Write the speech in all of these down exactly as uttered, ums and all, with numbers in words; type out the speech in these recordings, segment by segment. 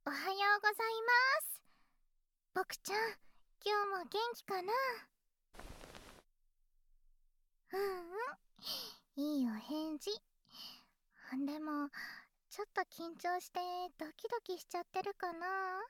おはようございます。ボクちゃん、今日も元気かな？うんうん、いいお返事。でも、ちょっと緊張してドキドキしちゃってるかな？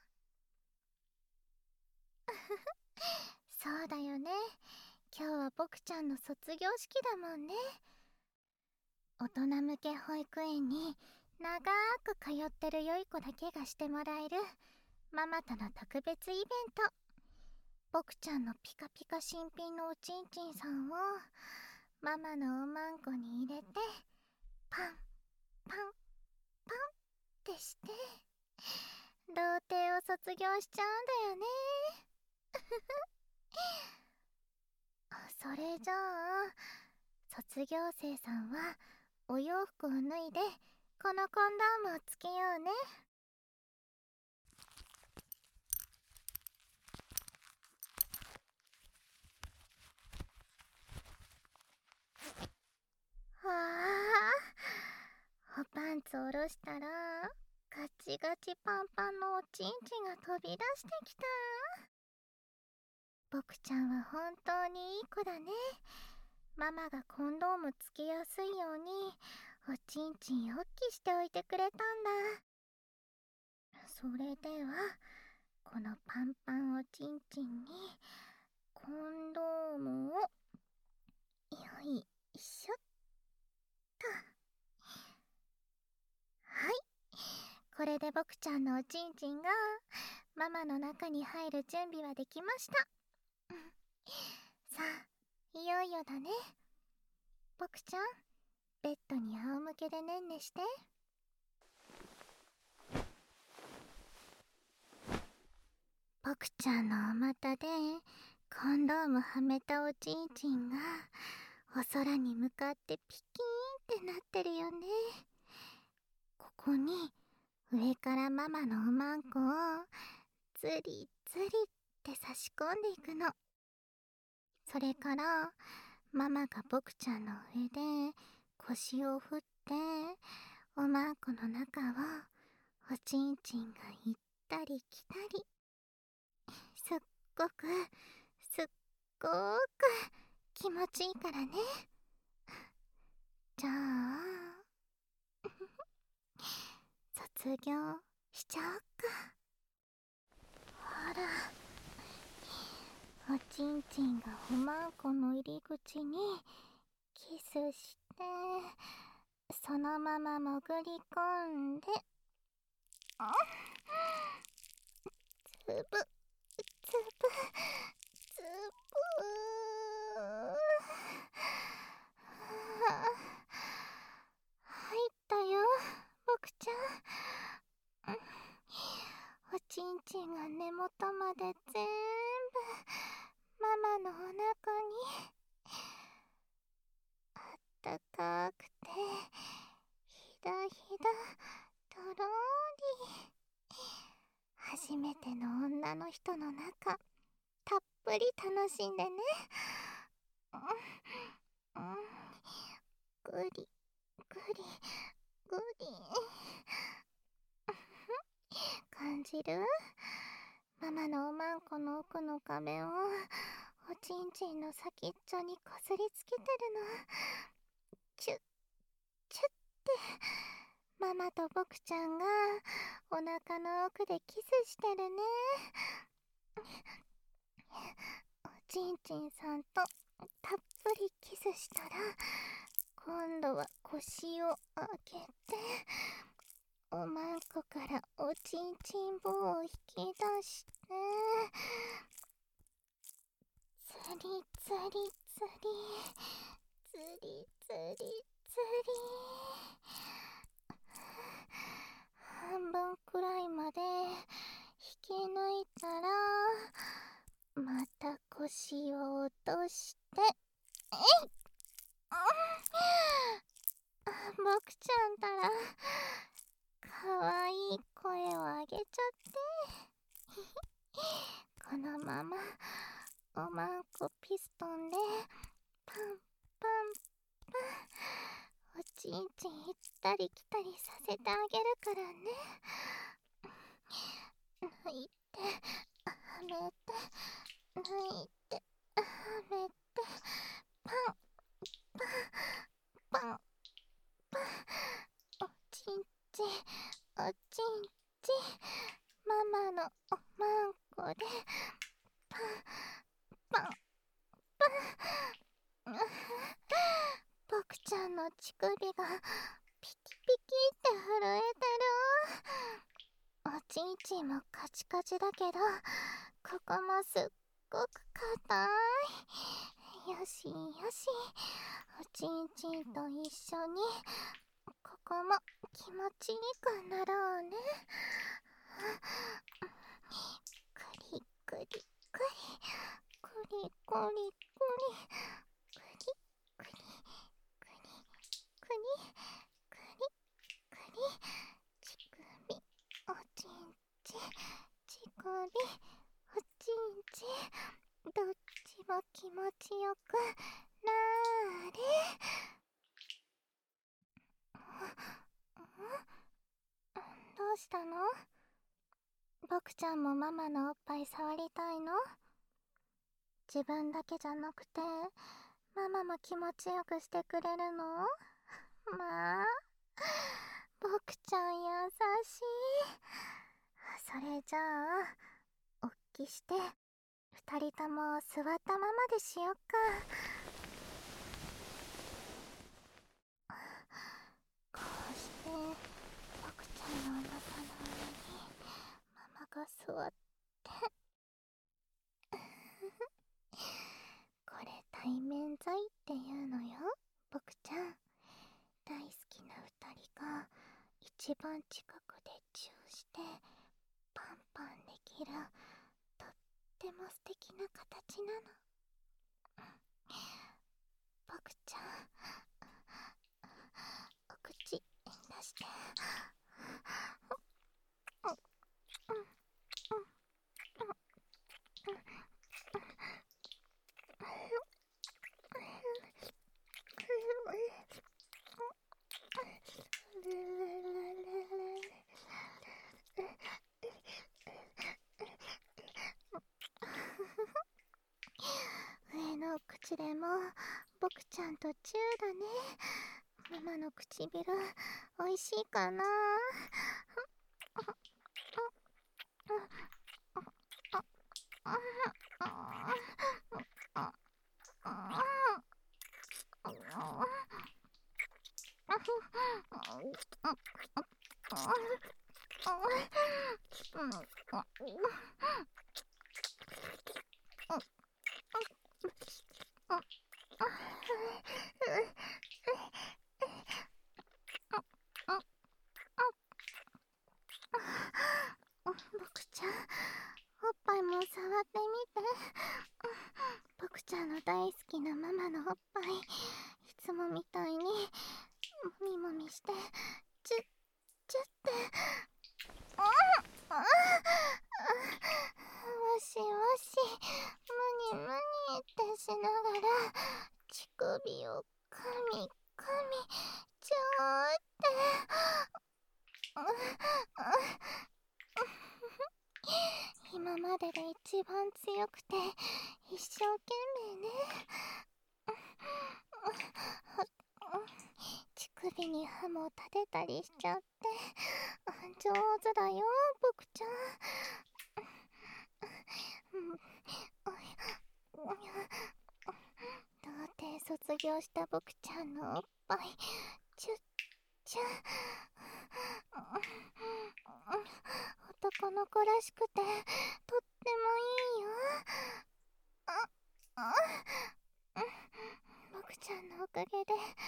そうだよね。今日はボクちゃんの卒業式だもんね。大人向け保育園に長く通ってる良い子だけがしてもらえるママとの特別イベント。ボクちゃんのピカピカ新品のおちんちんさんをママのおまんこに入れてパンパンパンってして童貞を卒業しちゃうんだよね。それじゃあ卒業生さんはお洋服を脱いでこのコンドームをつけようね。はあ、おパンツ下ろしたらガチガチパンパンのおちんちんが飛び出してきた。ボクちゃんは本当にいい子だね。ママがコンドームつけやすいようにおちんちんおっきしておいてくれたんだ。それではこのパンパンおちんちんにコンドームをよいしょっと。はい、これでボクちゃんのおちんちんがママの中に入る準備はできました。さあ、いよいよだね。ボクちゃん、ベッドに仰向けでねんねして。ボクちゃんのお股でコンドームはめたおちんちんがお空に向かってピキーンってなってるよね。ここに上からママのおまんこをズリズリって差し込んでいくの。それからママがボクちゃんの上で腰を振っておまんこの中をおちんちんが行ったり来たり、すっごくすっごーく気持ちいいからね。じゃあ卒業しちゃおっか。ほら、おちんちんがおまんこの入り口にキスしてそのまま潜り込んで、あっ、つぶつぶつぶ入ったよ、ボクちゃん。おちんちんが根元まで全部ママのお腹にあったかくてひだひだとろーり。初めての女の人の中たっぷり楽しんでね。うん、ぐりぐりぐり感じる？ママのおまんこの奥の壁をおちんちんの先っちょにこすりつけてるの。チュッチュッってママとボクちゃんがお腹の奥でキスしてるね。おちんちんさんとたっぷりキスしたら今度は腰を上げておまんこからおちんちん棒を引き出してつりつりつりつりつりつり半分くらいまで引き抜いたらまた腰を落としてえいっ、ボクちゃんたらかわいい声をあげちゃってこのままおまんこピストンでパンパンパンおちんちん行ったり来たりさせてあげるからね。 はめて抜いてはめてパンパンパンパン、おちんちんおちんちん、ママのおまんこでパンパンパン。ボクちゃんの乳首がピキピキって震えてる。おちんちんもカチカチだけど、ここもすっごく硬い。よしよし、おちんちんと一緒にここも気持ちいいくなろうね。クリクリクリクリクリクリクリクリクリクリクリクリ、乳首おちんちん、乳首おちんちん、どっちも気持ちよくなーれ。どうしたの？ボクちゃんもママのおっぱい触りたいの？自分だけじゃなくてママも気持ちよくしてくれるの？まあ、ボクちゃん優しい。それじゃあおっきしてふたりとも座ったままでしよっか。こうしてボクちゃんのお腹の上にママが座ってこれ対面罪っていうのよ、ボクちゃん。大好きなふたりが一番近くでチューしてパンパンできるとっても素敵な形なの。ボクちゃん、お口出して上の口でもボクちゃんとチューだね。ママの唇おいしいかな？ボクちゃん、おっぱいも触ってみて。ボクちゃんの大好きなママのおっぱい、いつもみたいにもみもみしてチュッチュッて、ああ、わしわしむにむにってしながら乳首をかみかみチューって今までで一番強くて一生懸命ね。乳首に歯も立てたりしちゃって上手だよ、ボクちゃん。童貞卒業したボクちゃんのおっぱいチュッチュッ、男の子らしくてとってもいいよ。ああ、ボクちゃんのおかげで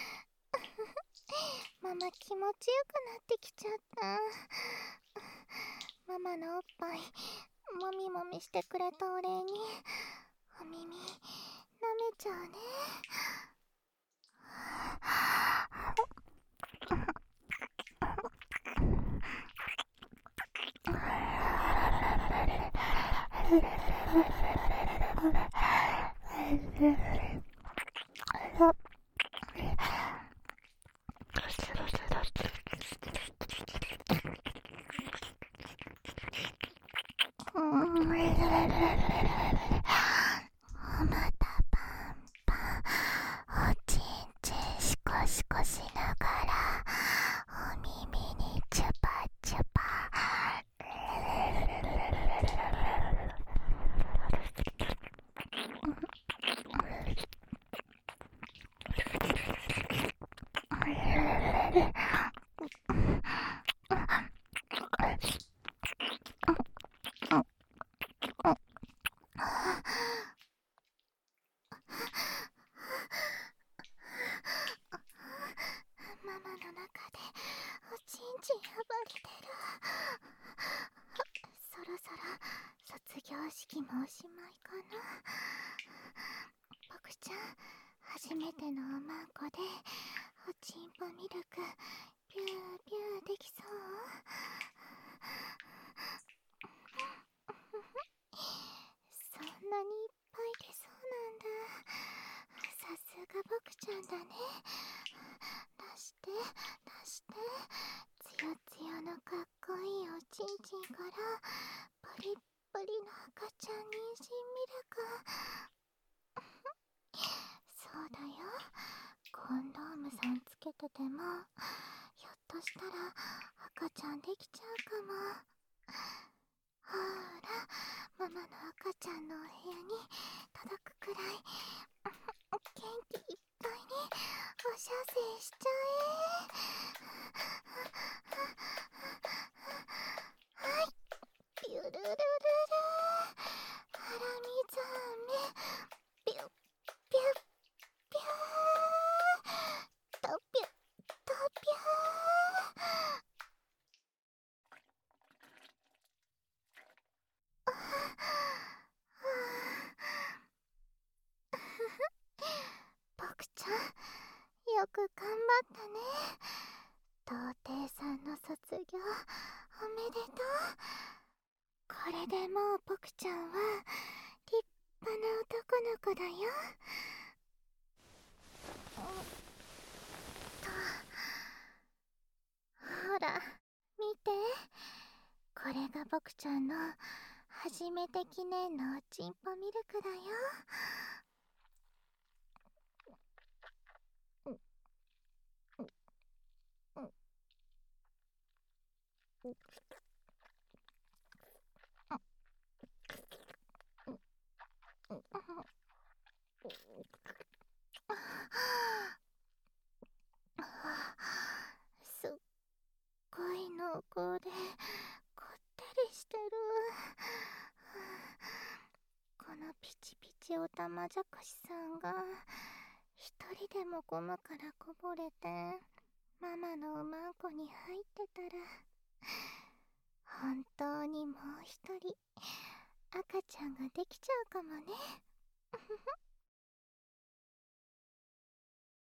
ママ気持ちよくなってきちゃった。ママのおっぱいもみもみしてくれたお礼にお耳舐めちゃうね。うん、 おまたパンパン、おちんちんシコシコしながらお耳にチュパチュパ。ママの中でおちんちん暴れてる。そろそろ卒業式もおしまいかな。僕ちゃん、初めてのおまんこでおちんぽミルクビュービューできそう？そんなにいっぱい出そうなんだ。さすが僕ちゃんだね。出して出して、つよつよのかっこいいおちんちんからプリップリの赤ちゃん妊娠ミルク。そうだよ、コンドームさんつけててもひょっとしたら赤ちゃんできちゃうかも。ほーら、ママの赤ちゃんのお部屋に届くくらい元気いっぱいにおしゃせしちゃえ。はい、ピュルルルル、ハラミザメ、ピュッピュッピュー、とピュッとピュー。僕ちゃん、よく頑張ったね。童貞さんの卒業おめでとう。これでもう僕ちゃんは立派な男の子だよ。と、ほら見て、これが僕ちゃんの初めて記念のおちんぽミルクだよ。すっごい濃厚でこってりしてる。このピチピチおたまじゃくしさんが一人でもゴムからこぼれてママのおまんこに入ってたら、本当にもう一人赤ちゃんができちゃうかもね。